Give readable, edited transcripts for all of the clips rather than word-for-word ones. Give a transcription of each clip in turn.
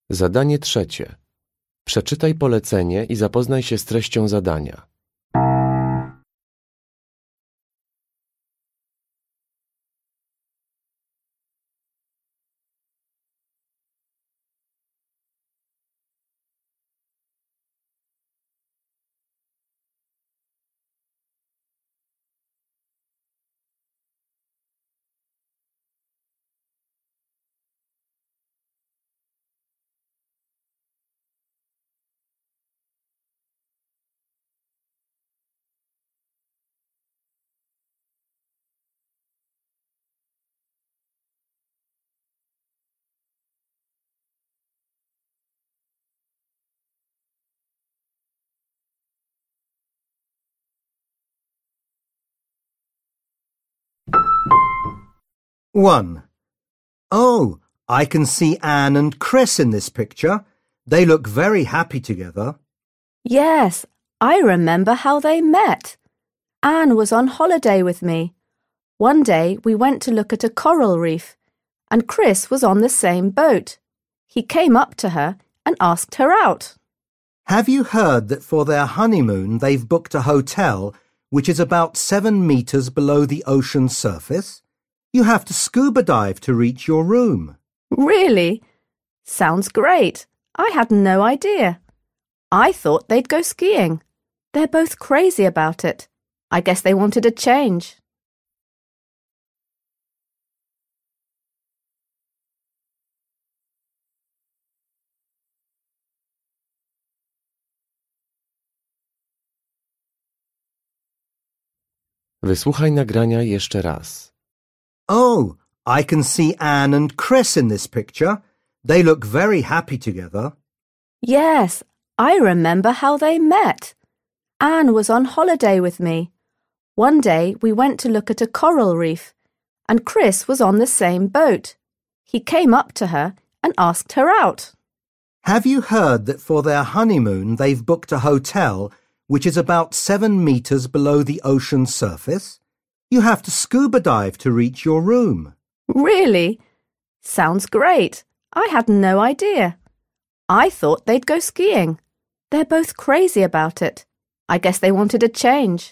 Zadanie trzecie. Przeczytaj polecenie i zapoznaj się z treścią zadania. One. Oh, I can see Anne and Chris in this picture. They look very happy together. Yes, I remember how they met. Anne was on holiday with me. One day we went to look at a coral reef, and Chris was on the same boat. He came up to her and asked her out. Have you heard that for their honeymoon they've booked a hotel which is about 7 meters below the ocean surface? You have to scuba dive to reach your room. Really? Sounds great. I had no idea. I thought they'd go skiing. They're both crazy about it. I guess they wanted a change. Wysłuchaj nagrania jeszcze raz. Oh, I can see Anne and Chris in this picture. They look very happy together. Yes, I remember how they met. Anne was on holiday with me. One day we went to look at a coral reef, and Chris was on the same boat. He came up to her and asked her out. Have you heard that for their honeymoon they've booked a hotel which is about 7 meters below the ocean surface? You have to scuba dive to reach your room. Really? Sounds great. I had no idea. I thought they'd go skiing. They're both crazy about it. I guess they wanted a change.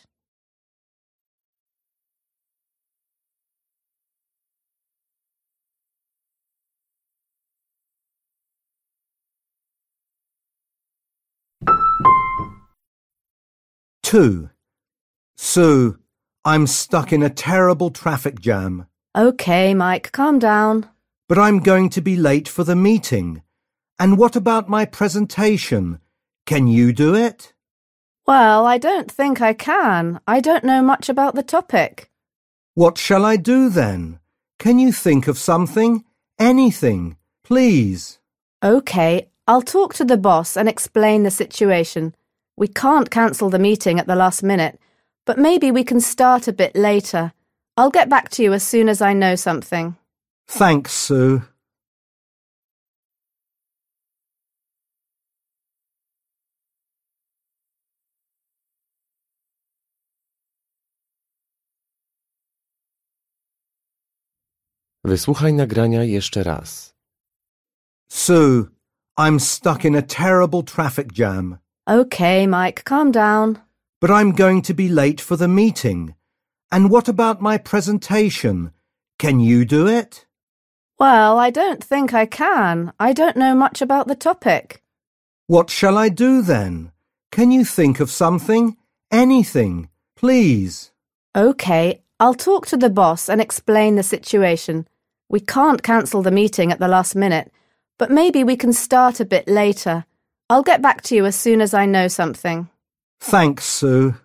Two. Sue, I'm stuck in a terrible traffic jam. Okay, Mike, calm down. But I'm going to be late for the meeting. And what about my presentation? Can you do it? Well, I don't think I can. I don't know much about the topic. What shall I do then? Can you think of something? Anything, please. Okay, I'll talk to the boss and explain the situation. We can't cancel the meeting at the last minute, but maybe we can start a bit later. I'll get back to you as soon as I know something. Thanks, Sue. Wysłuchaj nagrania jeszcze raz. Sue, I'm stuck in a terrible traffic jam. Okay, Mike, calm down. But I'm going to be late for the meeting. And what about my presentation? Can you do it? Well, I don't think I can. I don't know much about the topic. What shall I do then? Can you think of something? Anything, please. Okay, I'll talk to the boss and explain the situation. We can't cancel the meeting at the last minute, but maybe we can start a bit later. I'll get back to you as soon as I know something. Thanks, Sue.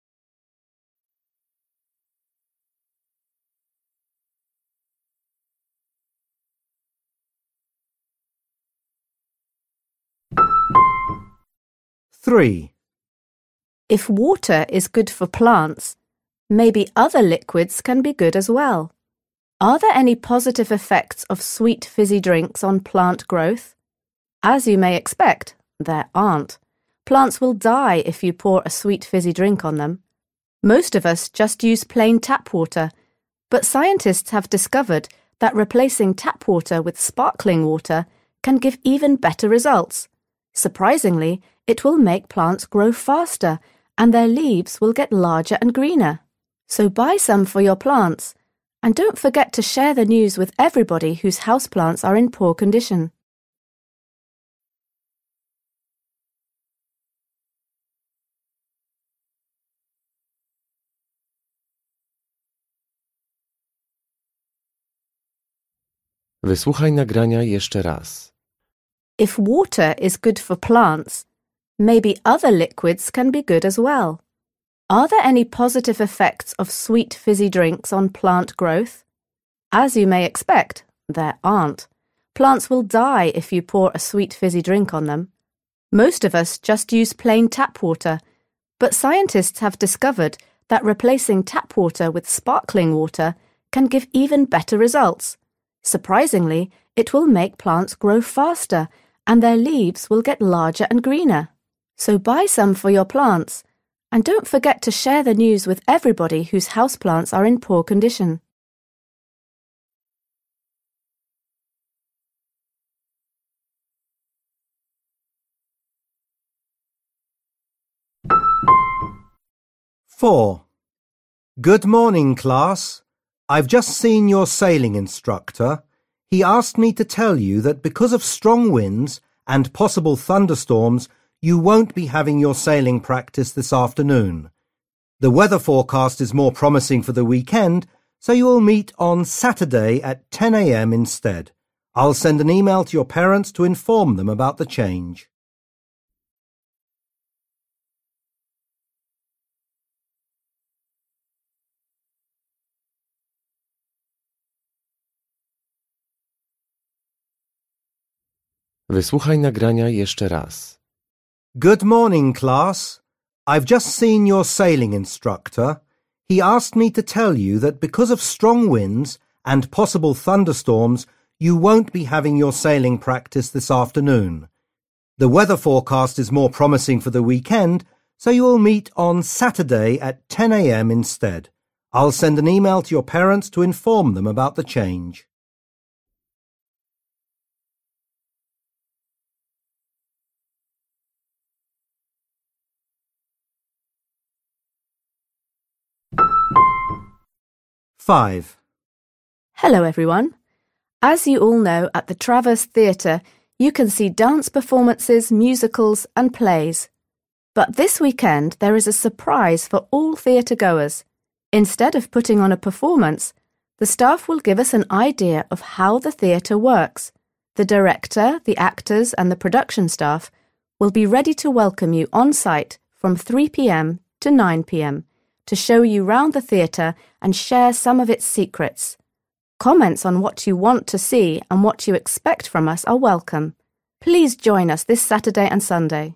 Three. If water is good for plants, maybe other liquids can be good as well. Are there any positive effects of sweet fizzy drinks on plant growth? As you may expect, there aren't. Plants will die if you pour a sweet fizzy drink on them. Most of us just use plain tap water, but scientists have discovered that replacing tap water with sparkling water can give even better results. Surprisingly, it will make plants grow faster and their leaves will get larger and greener. So buy some for your plants. And don't forget to share the news with everybody whose houseplants are in poor condition. Wysłuchaj nagrania jeszcze raz. If water is good for plants, maybe other liquids can be good as well. Are there any positive effects of sweet fizzy drinks on plant growth? As you may expect, there aren't. Plants will die if you pour a sweet fizzy drink on them. Most of us just use plain tap water, but scientists have discovered that replacing tap water with sparkling water can give even better results. Surprisingly, it will make plants grow faster and their leaves will get larger and greener. So buy some for your plants. And don't forget to share the news with everybody whose houseplants are in poor condition. Four. Good morning, class. I've just seen your sailing instructor. He asked me to tell you that because of strong winds and possible thunderstorms, you won't be having your sailing practice this afternoon. The weather forecast is more promising for the weekend, so you will meet on Saturday at 10 a.m. instead. I'll send an email to your parents to inform them about the change. Wysłuchaj nagrania jeszcze raz. Good morning, class. I've just seen your sailing instructor. He asked me to tell you that because of strong winds and possible thunderstorms, you won't be having your sailing practice this afternoon. The weather forecast is more promising for the weekend, so you will meet on Saturday at 10 a.m. instead. I'll send an email to your parents to inform them about the change. Five. Hello everyone. As you all know, at the Travers Theatre, you can see dance performances, musicals and plays. But this weekend there is a surprise for all theatre goers. Instead of putting on a performance, the staff will give us an idea of how the theatre works. The director, the actors and the production staff will be ready to welcome you on site from 3 p.m. to 9 p.m. to show you round the theatre and share some of its secrets. Comments on what you want to see and what you expect from us are welcome. Please join us this Saturday and Sunday.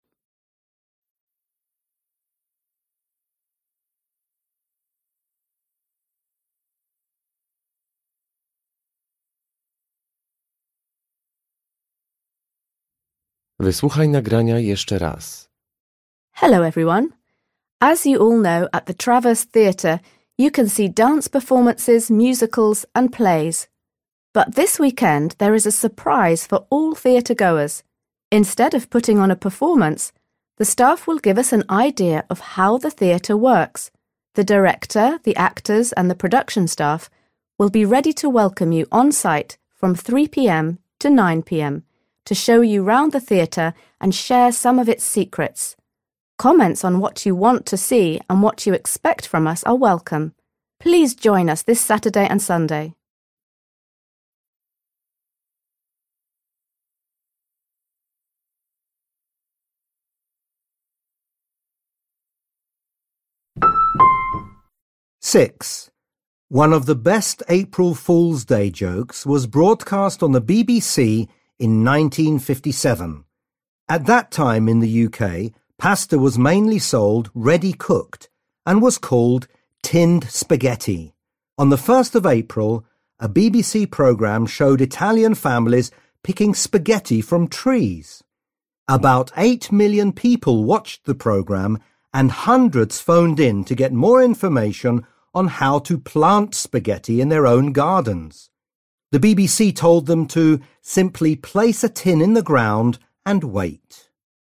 Wysłuchaj nagrania jeszcze raz. Hello everyone. As you all know, at the Travers Theatre, you can see dance performances, musicals and plays. But this weekend there is a surprise for all theatre goers. Instead of putting on a performance, the staff will give us an idea of how the theatre works. The director, the actors and the production staff will be ready to welcome you on site from 3 p.m. to 9 p.m. to show you round the theatre and share some of its secrets. Comments on what you want to see and what you expect from us are welcome. Please join us this Saturday and Sunday. Six. One of the best April Fool's Day jokes was broadcast on the BBC in 1957. At that time in the UK, pasta was mainly sold ready-cooked and was called tinned spaghetti. On the 1st of April, a BBC programme showed Italian families picking spaghetti from trees. About 8 million people watched the programme and hundreds phoned in to get more information on how to plant spaghetti in their own gardens. The BBC told them to simply place a tin in the ground and wait.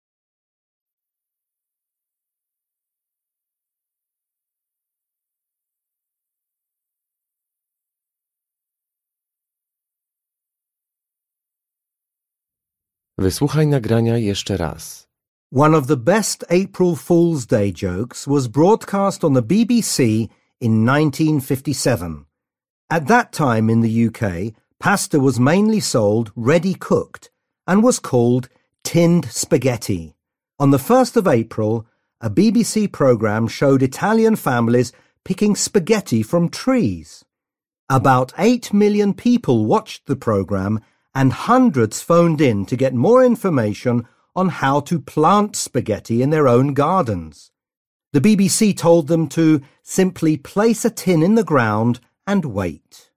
Wysłuchaj nagrania jeszcze raz. One of the best April Fool's Day jokes was broadcast on the BBC in 1957. At that time in the UK, pasta was mainly sold ready cooked and was called tinned spaghetti. On the 1st of April, a BBC programme showed Italian families picking spaghetti from trees. About 8 million people watched the programme and hundreds phoned in to get more information on how to plant spaghetti in their own gardens. The BBC told them to simply place a tin in the ground and wait.